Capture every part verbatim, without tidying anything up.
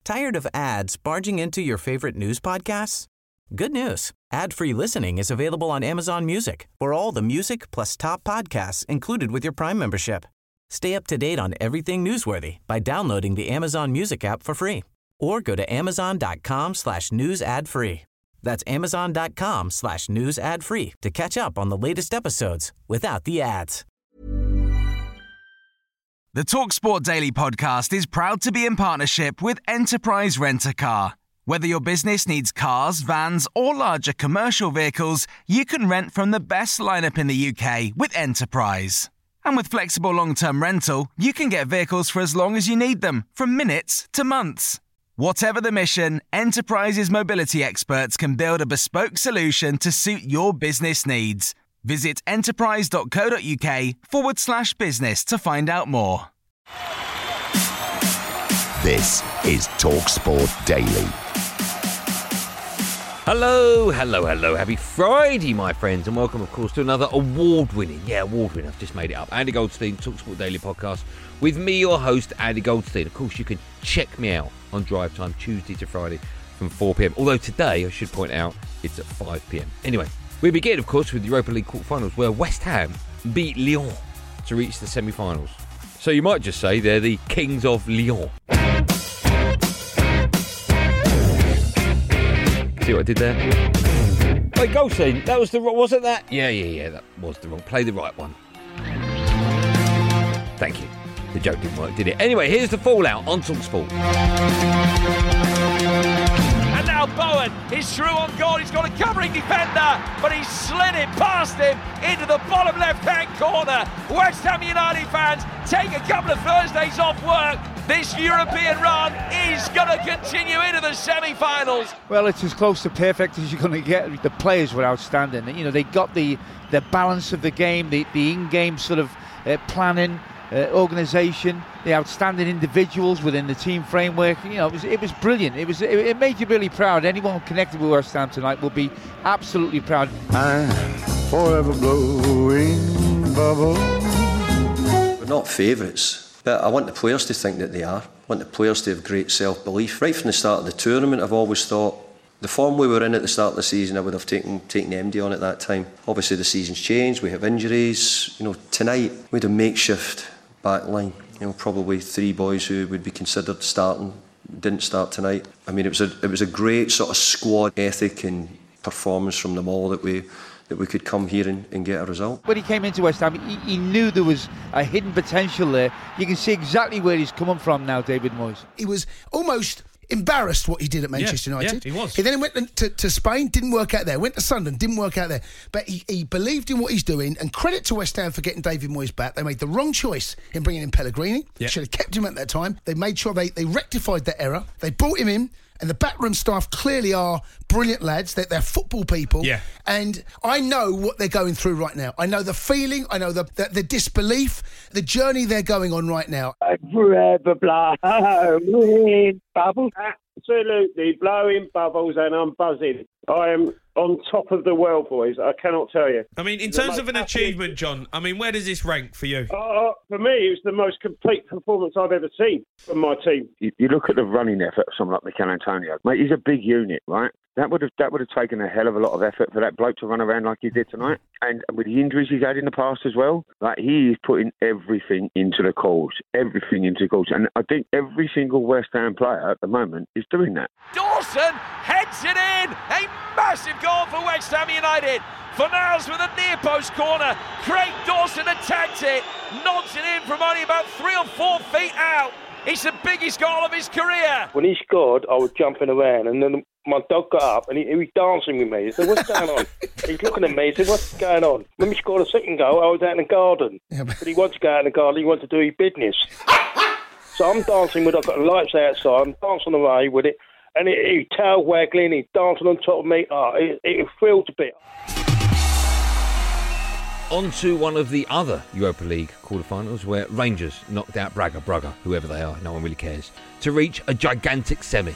Tired of ads barging into your favorite news podcasts? Good news. Ad-free listening is available on Amazon Music for all the music plus top podcasts included with your Prime membership. Stay up to date on everything newsworthy by downloading the Amazon Music app for free or go to amazon.com slash news ad free. That's amazon.com slash news ad free to catch up on the latest episodes without the ads. The TalkSport Daily podcast is proud to be in partnership with Enterprise Rent-A-Car. Whether your business needs cars, vans, or larger commercial vehicles, you can rent from the best lineup in the U K with Enterprise. And with flexible long-term rental, you can get vehicles for as long as you need them, from minutes to months. Whatever the mission, Enterprise's mobility experts can build a bespoke solution to suit your business needs. Visit enterprise.co.uk forward slash business to find out more. This is TalkSport Daily. Hello, hello, hello. Happy Friday, my friends, and welcome, of course, to another award-winning, yeah, award-winning, I've just made it up, Andy Goldstein, TalkSport Daily podcast, with me, your host, Andy Goldstein. Of course, you can check me out on Drive Time, Tuesday to Friday from four p.m. Although today, I should point out, it's at five p.m. Anyway, we begin, of course, with the Europa League quarterfinals, where West Ham beat Lyon to reach the semi-finals. So you might just say they're the kings of Lyon. See what I did there? Wait, Goldstein, that was the wrong, wasn't that? Yeah, yeah, yeah, that was the wrong. Play the right one. Thank you. The joke didn't work, did it? Anyway, here's the fallout on TalkSport. And now Bowen is through on goal. He's got a covering defender, but he's slid it past him into the bottom left-hand corner. West Ham United fans take a couple of Thursdays off work. This European run is going to continue into the semi-finals. Well, it's as close to perfect as you're going to get. The players were outstanding. You know, they got the the balance of the game, the, the in-game sort of uh, planning, uh, organisation, the outstanding individuals within the team framework. You know, it was it was brilliant. It was it, it made you really proud. Anyone connected with West Ham tonight will be absolutely proud. I'm forever blowing bubbles. We're not favourites. But I want the players to think that they are. I want the players to have great self-belief. Right from the start of the tournament, I've always thought the form we were in at the start of the season, I would have taken taken M D on at that time. Obviously, the season's changed. We have injuries. You know, tonight we had a makeshift back line. You know, probably three boys who would be considered starting didn't start tonight. I mean, it was a it was a great sort of squad ethic and performance from them all that we. that we could come here and, and get a result. When he came into West Ham, he, he knew there was a hidden potential there. You can see exactly where he's coming from now, David Moyes. He was almost embarrassed what he did at Manchester yeah, United. Yeah, he was. He then went to, to Spain, didn't work out there. Went to Sunderland, didn't work out there. But he, he believed in what he's doing, and credit to West Ham for getting David Moyes back. They made the wrong choice in bringing in Pellegrini. Yeah. Should have kept him at that time. They made sure they, they rectified that error. They brought him in. And the backroom staff clearly are brilliant lads. They're, they're football people. Yeah. And I know what they're going through right now. I know the feeling. I know the the, the disbelief, the journey they're going on right now. Forever blowing bubbles. Absolutely blowing bubbles, and I'm buzzing. I am on top of the world, boys. I cannot tell you. I mean, in terms of an achievement, John, I mean, where does this rank for you? Uh, for me, it was the most complete performance I've ever seen from my team. You, you look at the running effort of someone like Mikel Antonio. Mate, he's a big unit, right? That would have that would have taken a hell of a lot of effort for that bloke to run around like he did tonight. And with the injuries he's had in the past as well, like he is putting everything into the cause, everything into the cause. And I think every single West Ham player at the moment is doing that. Dawson heads it in. A massive goal for West Ham United. Fornals with a near post corner. Craig Dawson attacked it, nods it in from only about three or four feet out. It's the biggest goal of his career. When he scored, I was jumping around, and then my dog got up and he, he was dancing with me. He said, "What's going on?" He's looking at me. He said, "What's going on?" When we scored a second goal, I was out in the garden. Yeah, but... but he wanted to go out in the garden. He wanted to do his business. So I'm dancing with. I've got the lights outside. I'm dancing away with it, and he, he tail waggling. He's dancing on top of me. Oh, it, it thrilled a bit. On to one of the other Europa League quarterfinals, where Rangers knocked out Braga, Braga, whoever they are, no one really cares, to reach a gigantic semi.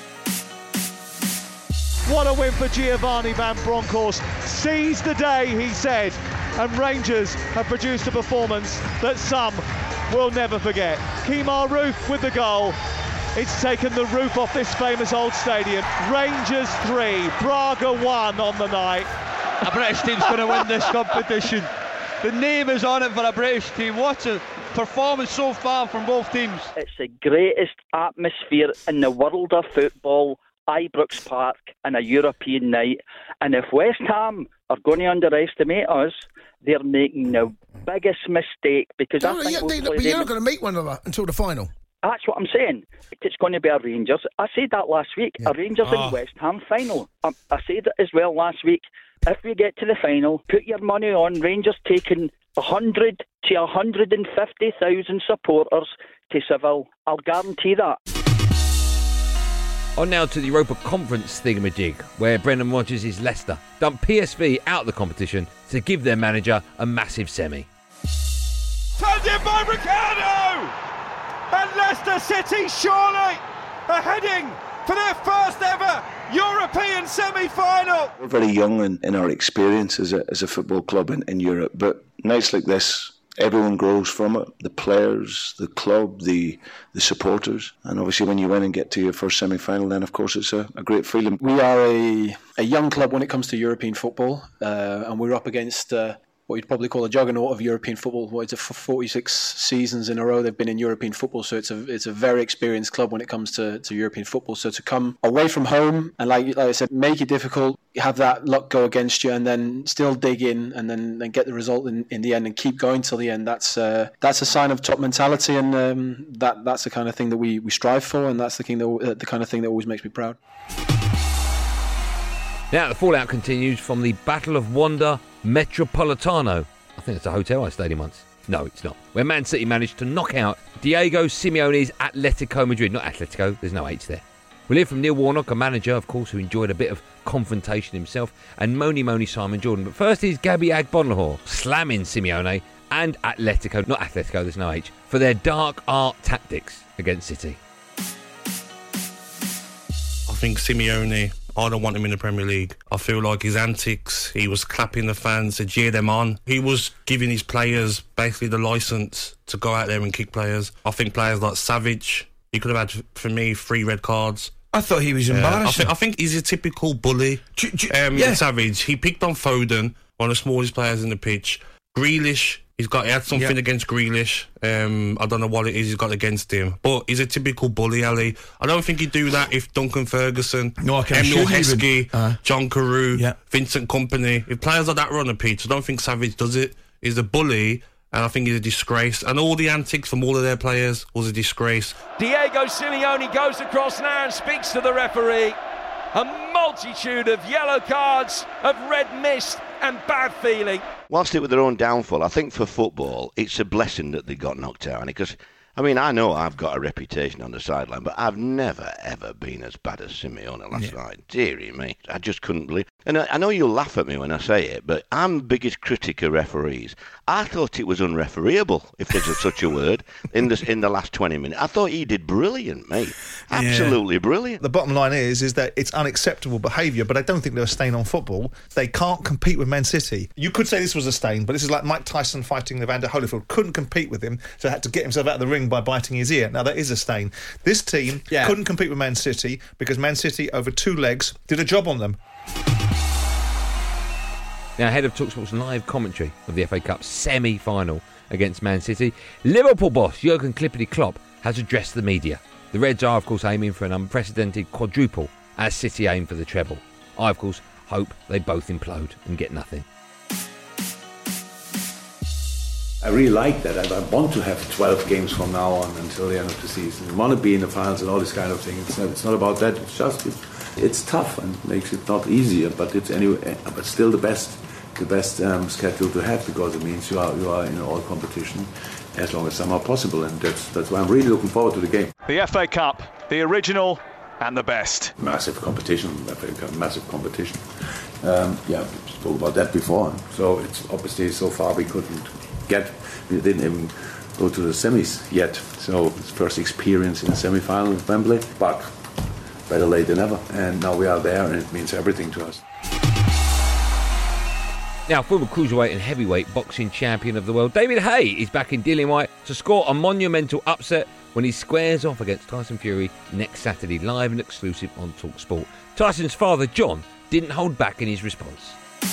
What a win for Giovanni Van Bronckhorst. Seize the day, he said, and Rangers have produced a performance that some will never forget. Kemar Roofe with the goal. It's taken the roof off this famous old stadium. Rangers three, Braga one on the night. A British team's going to win this competition. The name is on it for a British team. What a performance so far from both teams. It's the greatest atmosphere in the world of football, Ibrox Park, and a European night. And if West Ham are going to underestimate us, they're making the biggest mistake, because No, I no, think yeah, we'll they- play but you're them- not going to meet one another until the final. That's what I'm saying. It's going to be a Rangers. I said that last week. A Rangers Oh. and West Ham final. I, I said it as well last week. If we get to the final, put your money on Rangers taking one hundred to one hundred fifty thousand supporters to Seville. I'll guarantee that. On now to the Europa Conference thingamajig, where Brendan Rodgers' Leicester dumped P S V out of the competition to give their manager a massive semi. Turned in by Ricardo! And Leicester City surely are heading for their first ever European semi-final. We're very young in, in our experience as a, as a football club in, in Europe, but nights like this, everyone grows from it. The players, the club, the the supporters. And obviously when you win and get to your first semi-final, then of course it's a, a great feeling. We are a, a young club when it comes to European football, uh, and we're up against uh, what you'd probably call a juggernaut of European football. What is it, for forty-six seasons in a row they've been in European football, so it's a it's a very experienced club when it comes to, to European football. So to come away from home and, like, like I said, make it difficult, have that luck go against you, and then still dig in and then and get the result in, in the end and keep going till the end, that's uh, that's a sign of top mentality, and um, that that's the kind of thing that we, we strive for, and that's the thing that uh, the kind of thing that always makes me proud. Now the fallout continues from the Battle of Wanda Metropolitano. I think it's a hotel I stayed in once. No, it's not. Where Man City managed to knock out Diego Simeone's Atletico Madrid. Not Atletico, there's no H there. We'll hear from Neil Warnock, a manager, of course, who enjoyed a bit of confrontation himself, and Moni Moni Simon Jordan. But first is Gabby Agbonlahor slamming Simeone and Atletico, not Atletico, there's no H, for their dark art tactics against City. I think Simeone, I don't want him in the Premier League. I feel like his antics, he was clapping the fans to cheer them on. He was giving his players basically the licence to go out there and kick players. I think players like Savage, he could have had, for me, three red cards. I thought he was Uh, I, embarrassing. think, I think he's a typical bully. Um, yeah. Savage, he picked on Foden, one of the smallest players in the pitch. Grealish, he's got he had something Yeah. against Grealish. Um, I don't know what it is he's got against him, but he's a typical bully, Ali. I don't think he'd do that if Duncan Ferguson, No, I can Emil assure you he Heskey, would. Uh. John Carew, Yeah. Vincent Kompany. If players like that were on the pitch, I don't think Savage does it. He's a bully, and I think he's a disgrace. And all the antics from all of their players was a disgrace. Diego Simeone goes across now and speaks to the referee. A multitude of yellow cards, of red mist and bad feeling. Whilst it was their own downfall, I think for football, it's a blessing that they got knocked out. Because, I mean, I know I've got a reputation on the sideline, but I've never, ever been as bad as Simeone last Yeah. night. Deary me. I just couldn't believe. And I, I know you'll laugh at me when I say it, but I'm the biggest critic of referees. I thought it was unrefereeable, if there's a, such a word, in the, in the last twenty minutes. I thought he did brilliant, mate. Absolutely brilliant. The bottom line is is that it's unacceptable behaviour, but I don't think they're a stain on football. They can't compete with Man City. You could say this was a stain, but this is like Mike Tyson fighting Evander Holyfield. Couldn't compete with him, so had to get himself out of the ring by biting his ear. Now, that is a stain. This team Yeah. couldn't compete with Man City because Man City, over two legs, did a job on them. Now, ahead of TalkSport's live commentary of the F A Cup semi-final against Man City, Liverpool boss Jurgen Klippity Klopp has addressed the media. The Reds are, of course, aiming for an unprecedented quadruple as City aim for the treble. I, of course, hope they both implode and get nothing. I really like that. I, I want to have twelve games from now on until the end of the season. I want to be in the finals and all this kind of thing. It's not, it's not about that. It's just it's, it's tough and makes it not easier, but it's anyway. But still the best, the best um, schedule to have, because it means you are you are in all competition as long as somehow possible, and that's that's why I'm really looking forward to the game. The F A Cup, the original and the best. Massive competition, massive competition. Um, yeah, we spoke about that before. So it's obviously so far we couldn't get, we didn't even go to the semis yet. So it's first experience in the semi-final at Wembley, but better late than never. And now we are there, and it means everything to us. Now, former cruiserweight and heavyweight boxing champion of the world, David Haye, is back in Dillian White to score a monumental upset when he squares off against Tyson Fury next Saturday, live and exclusive on TalkSport. Tyson's father, John, didn't hold back in his response.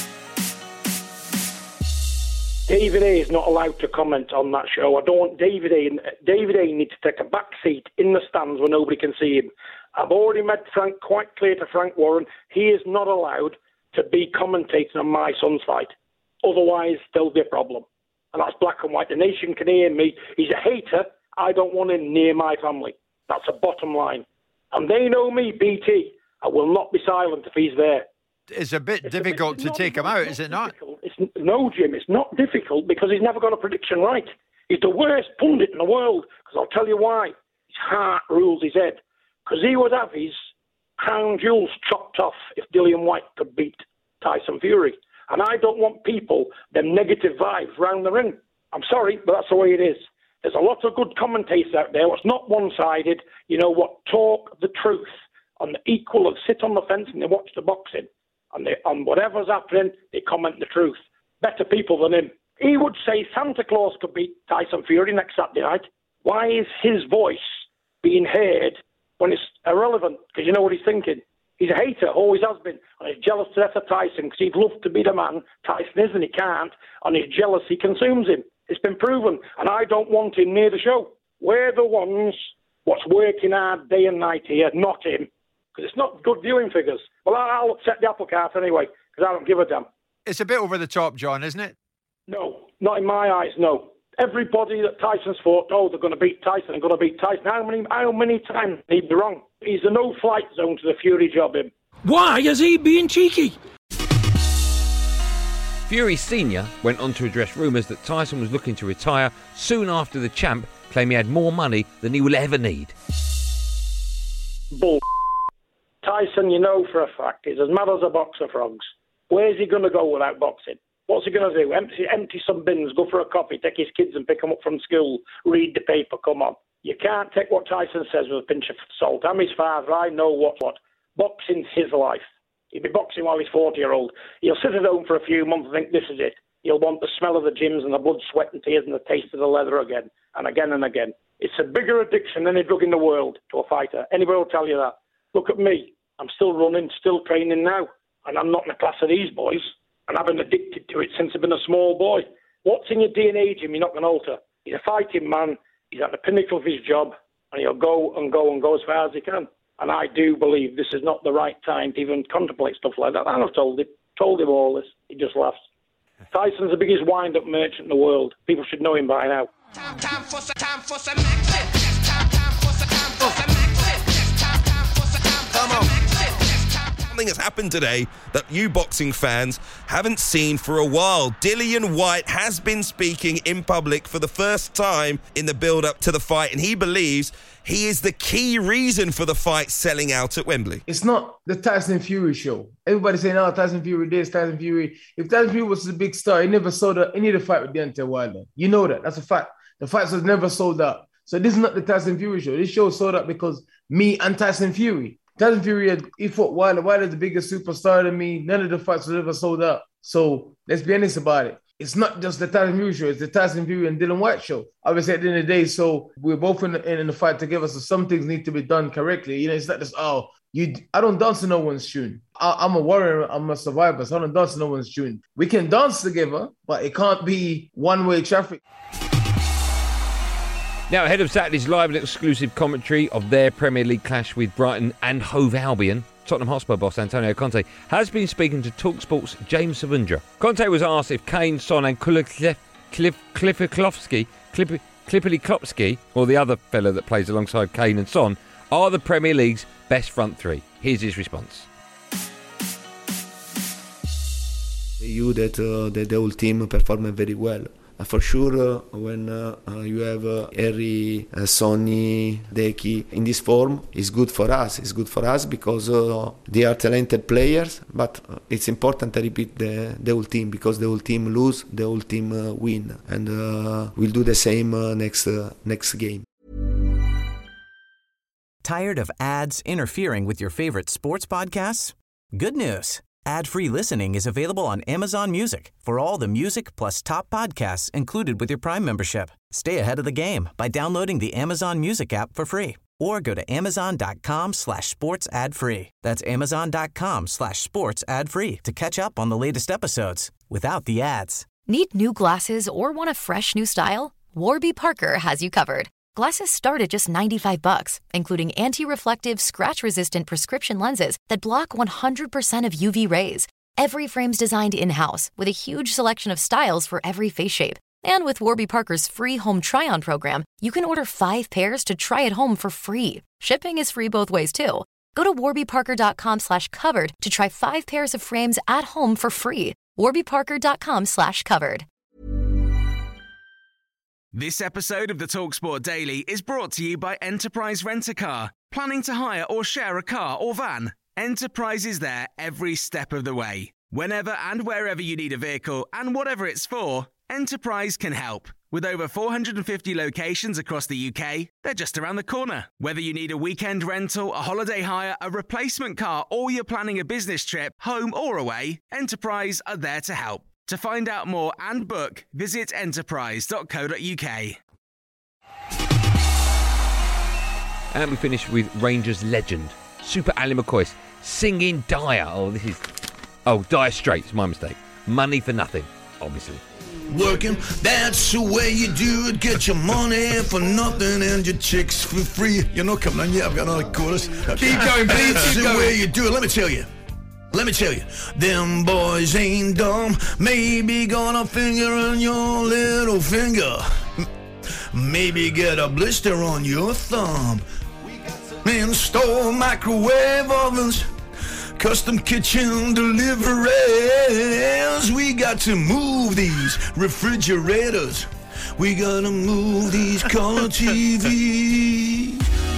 David A is not allowed to comment on that show. I don't want David A. David A needs to take a back seat in the stands where nobody can see him. I've already made Frank quite clear to Frank Warren, he is not allowed to be commentating on my son's fight. Otherwise, there'll be a problem. And that's black and white. The nation can hear me. He's a hater. I don't want him near my family. That's a bottom line. And they know me, B T. I will not be silent if he's there. It's a bit it's difficult a bit, to not, take him out, is it not? It's, no, Jim, it's not difficult because he's never got a prediction right. He's the worst pundit in the world because I'll tell you why. His heart rules his head. Because he would have his crown jewels chopped off if Dillian White could beat Tyson Fury. And I don't want people, them negative vibes round the ring. I'm sorry, but that's the way it is. There's a lot of good commentators out there. It's not one-sided. You know what? Talk the truth. On the equal of sit on the fence and they watch the boxing. And they, on whatever's happening, they comment the truth. Better people than him. He would say Santa Claus could beat Tyson Fury next Saturday night. Why is his voice being heard when it's irrelevant? Because you know what he's thinking. He's a hater, always has been, and he's jealous to death of Tyson because he'd love to be the man. Tyson isn't, he can't, and his jealousy consumes him. It's been proven, and I don't want him near the show. We're the ones what's working hard day and night here, not him, because it's not good viewing figures. Well, I'll upset the apple cart anyway, because I don't give a damn. It's a bit over the top, John, isn't it? No, not in my eyes, no. Everybody that Tyson's fought, oh, they're going to beat Tyson, they're going to beat Tyson. How many how many times he'd be wrong? He's a no-flight zone to the Fury job, him. Why is he being cheeky? Fury Senior went on to address rumours that Tyson was looking to retire soon after the champ claimed he had more money than he will ever need. Bull. Tyson, you know for a fact, is as mad as a box of frogs. Where's he going to go without boxing? What's he going to do? Empty, empty some bins, go for a coffee, take his kids and pick them up from school, read the paper, come on. You can't take what Tyson says with a pinch of salt. I'm his father, I know what's what. Boxing's his life. He'll be boxing while he's forty-year-old. He'll sit at home for a few months and think this is it. He'll want the smell of the gyms and the blood, sweat and tears and the taste of the leather again, and again and again. It's a bigger addiction than any drug in the world to a fighter. Anybody will tell you that. Look at me. I'm still running, still training now, and I'm not in the class of these boys. And I've been addicted to it since I've been a small boy. What's in your D N A, Jim, you're not going to alter. He's a fighting man. He's at the pinnacle of his job. And he'll go and go and go as far as he can. And I do believe this is not the right time to even contemplate stuff like that. And I've told him, told him all this. He just laughs. Tyson's the biggest wind-up merchant in the world. People should know him by now. Time, time for some, time for some action. Time, time for some, time for some action. Time, time for some, time for some action. Something has happened today that you boxing fans haven't seen for a while. Dillian White has been speaking in public for the first time in the build-up to the fight, and he believes he is the key reason for the fight selling out at Wembley. It's not the Tyson Fury show. Everybody's saying, oh, Tyson Fury this, Tyson Fury. If Tyson Fury was a big star, he never sold out. He needed to fight with Deontay Wilder. You know that. That's a fact. The fights was never sold out. So this is not the Tyson Fury show. This show sold out because me and Tyson Fury. Tyson Fury, had, he fought Wilder. Wilder's the biggest superstar than me. None of the fights was ever sold out. So let's be honest about it. It's not just the Tyson Fury show. It's the Tyson Fury and Dillian White show. Obviously, at the end of the day, so we're both in the, in the fight together. So some things need to be done correctly. You know, it's not just, oh, you. I don't dance to no one's tune. I, I'm a warrior. I'm a survivor. So I don't dance to no one's tune. We can dance together, but it can't be one-way traffic. Now, ahead of Saturday's live and exclusive commentary of their Premier League clash with Brighton and Hove Albion, Tottenham Hotspur boss Antonio Conte has been speaking to TalkSport's James Savundra. Conte was asked if Kane, Son and Klifferklovsky, Klipperly-Klopsky, or the other fella that plays alongside Kane and Son, are the Premier League's best front three. Here's his response. You that, uh, that the whole team performed very well. Uh, for sure, uh, when uh, uh, you have uh, Harry, uh, Sonny, Deki in this form, it's good for us. It's good for us because uh, they are talented players, but uh, it's important to repeat the, the whole team because the whole team lose, the whole team uh, win. And uh, we'll do the same uh, next, uh, next game. Tired of ads interfering with your favorite sports podcasts? Good news. Ad-free listening is available on Amazon Music for all the music plus top podcasts included with your Prime membership. Stay ahead of the game by downloading the Amazon Music app for free or go to amazon.com slash sports ad free. That's amazon.com slash sports ad free to catch up on the latest episodes without the ads. Need new glasses or want a fresh new style? Warby Parker has you covered. Glasses start at just ninety-five bucks, including anti-reflective, scratch-resistant prescription lenses that block one hundred percent of U V rays. Every frame's designed in-house with a huge selection of styles for every face shape. And with Warby Parker's free home try-on program, you can order five pairs to try at home for free. Shipping is free both ways, too. Go to warbyparker.com slash covered to try five pairs of frames at home for free. warbyparker.com slash covered. This episode of the TalkSport Daily is brought to you by Enterprise Rent-A-Car. Planning to hire or share a car or van? Enterprise is there every step of the way. Whenever and wherever you need a vehicle and whatever it's for, Enterprise can help. With over four hundred fifty locations across the U K, they're just around the corner. Whether you need a weekend rental, a holiday hire, a replacement car, or you're planning a business trip, home or away, Enterprise are there to help. To find out more and book, visit enterprise dot co dot uk. And we finish with Rangers legend, Super Ali McCoy, singing Dire. Oh, this is... Oh, Dire Straits, my mistake. Money for Nothing, obviously. Working, that's the way you do it. Get your money for nothing and your chicks for free. You're not coming on yet, I've got another chorus. Keep going, please. That's the way you do it. Let me tell you. Let me tell you, them boys ain't dumb. Maybe got a finger on your little finger. Maybe get a blister on your thumb. Install microwave ovens, custom kitchen deliveries. We got to move these refrigerators. We gotta move these color T Vs.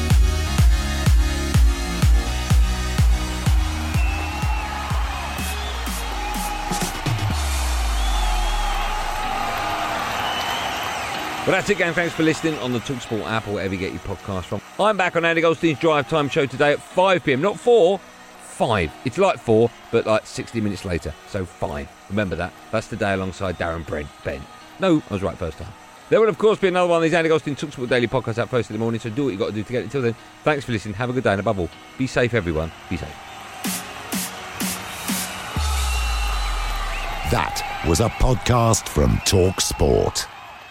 Well, that's it, gang. Thanks for listening on the TalkSport app or wherever you get your podcast from. I'm back on Andy Goldstein's Drive Time show today at five p.m. Not four, five. It's like four, but like sixty minutes later. So five. Remember that. That's the day alongside Darren Brent Ben. No, I was right first time. There will, of course, be another one of these Andy Goldstein TalkSport Daily podcasts out first in the morning, so do what you got to do to get it. Until then, thanks for listening. Have a good day, and above all, be safe, everyone. Be safe. That was a podcast from TalkSport.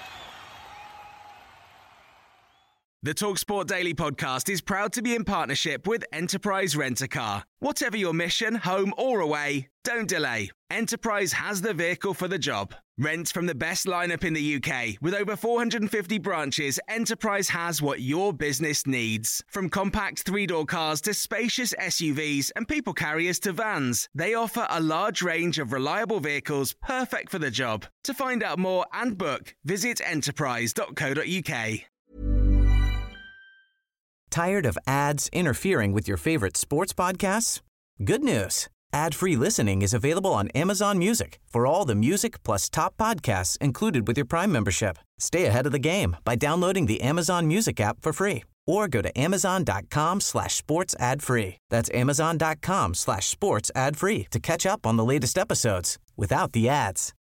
The TalkSport Daily podcast is proud to be in partnership with Enterprise Rent-A-Car. Whatever your mission, home or away, don't delay. Enterprise has the vehicle for the job. Rent from the best lineup in the U K. With over four hundred fifty branches, Enterprise has what your business needs. From compact three-door cars to spacious S U Vs and people carriers to vans, they offer a large range of reliable vehicles perfect for the job. To find out more and book, visit enterprise dot co dot uk. Tired of ads interfering with your favorite sports podcasts? Good news. Ad-free listening is available on Amazon Music for all the music plus top podcasts included with your Prime membership. Stay ahead of the game by downloading the Amazon Music app for free or go to amazon.com slash sports ad free. That's amazon.com slash sports ad free to catch up on the latest episodes without the ads.